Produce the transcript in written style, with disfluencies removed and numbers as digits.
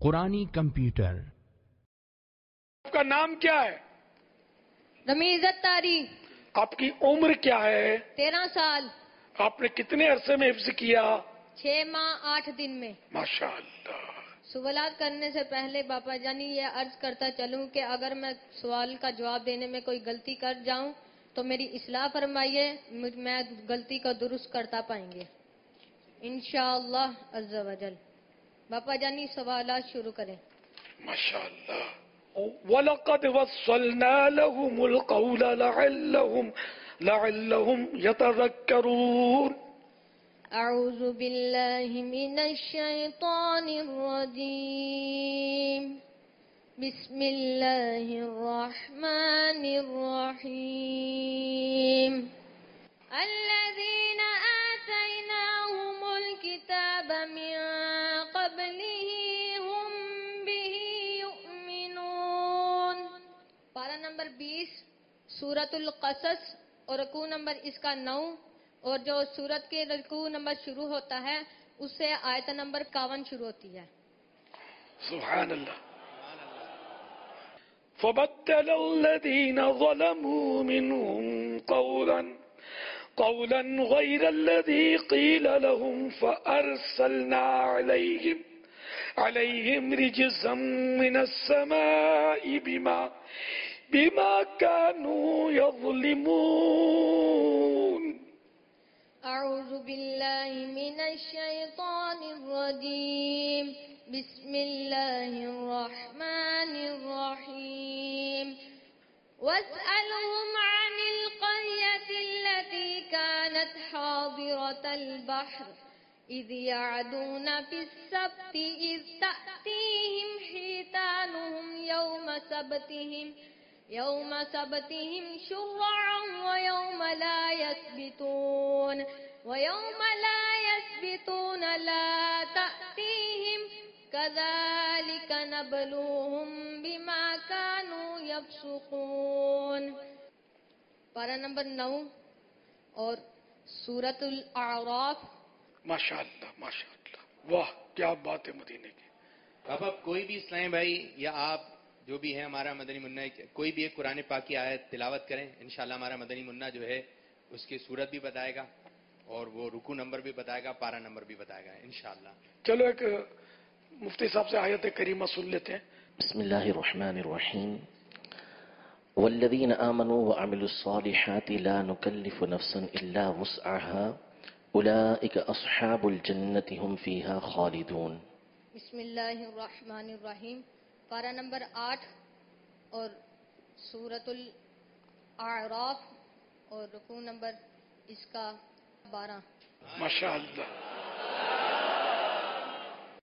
قرآنی کمپیوٹر۔ آپ کا نام کیا ہے؟ رمیز اتاری۔ آپ کی عمر کیا ہے؟ 13 سال۔ آپ نے کتنے عرصے میں حفظ کیا؟ 6 ماہ 8 دن میں۔ ماشاء اللہ۔ سوالات کرنے سے پہلے باپا جانی یہ عرض کرتا چلوں کہ اگر میں سوال کا جواب دینے میں کوئی غلطی کر جاؤں تو میری اصلاح فرمائیے، میں غلطی کو درست کرتا پائیں گے انشاءاللہ عز و جل۔ باپا جانی سوالات شروع کریں۔ ماشاء اللہ۔ وَلَقَدْ وَصَّلْنَا لَهُمُ الْقَوْلَ لَعَلَّهُمْ يَتَذَكَّرُونَ۔ اعوذ باللہ من الشیطان الرجیم، بسم اللہ الرحمن الرحیم۔ الذین آتیناہم الکتاب من قبلہ ہم بہ یؤمنون۔ پارہ نمبر 20 سورۃ القصص اور رکوع نمبر اس کا 9، اور جو سورت کے رکوع نمبر شروع ہوتا ہے اس سے آیت نمبر 51 شروع ہوتی ہے۔ سبحان اللہ۔ فَبَدَّلَ الَّذِينَ ظَلَمُوا مِنْهُمْ قَوْلًا غَيْرَ الَّذِي قِيلَ لَهُمْ فَأَرْسَلْنَا عَلَيْهِمْ رِجْزًا مِنَ السَّمَاءِ بِمَا كَانُوا يَظْلِمُونَ۔ اعوذ باللہ من الشیطان الرجیم، بسم اللہ الرحمن الرحیم۔ واسألهم عن القرية التي كانت حاضرة البحر إذ يعدون في السبت إذ تأتيهم حيتانهم يوم سبتهم شرعا ويوم لا يسبتون لا تأتيهم كذلك نبلوهم بما كانوا يفسقون۔ پارہ نمبر 9 اور سورۃ الاعراف۔ ماشاء اللہ ماشاء اللہ، واہ کیا بات ہے مدینے کی۔ اب کوئی بھی اسلامی بھائی یا آپ جو بھی ہے ہمارا مدنی منا، کوئی بھی ایک قرآن پاک کی آیت تلاوت کریں، انشاءاللہ ہمارا مدنی منا جو ہے اس کی سورت بھی بتائے گا اور وہ رکوع نمبر بھی بتائے گا، پارہ نمبر بھی بتائے گا انشاءاللہ۔ چلو ایک مفتی صاحب سے آیت کریمہ سن لیتے ہیں۔ بسم اللہ الرحمن الرحیم۔ والذین آمنوا وعملوا الصالحات لا نکلف نفسا الا وسعها اولئک اصحاب الجنة هم فیہا خالدون۔ بسم اللہ الرحمن الرحیم، پارہ نمبر 8 اور سورۃ الاعراف اور رکوع نمبر اس کا 12۔ ماشاء اللہ۔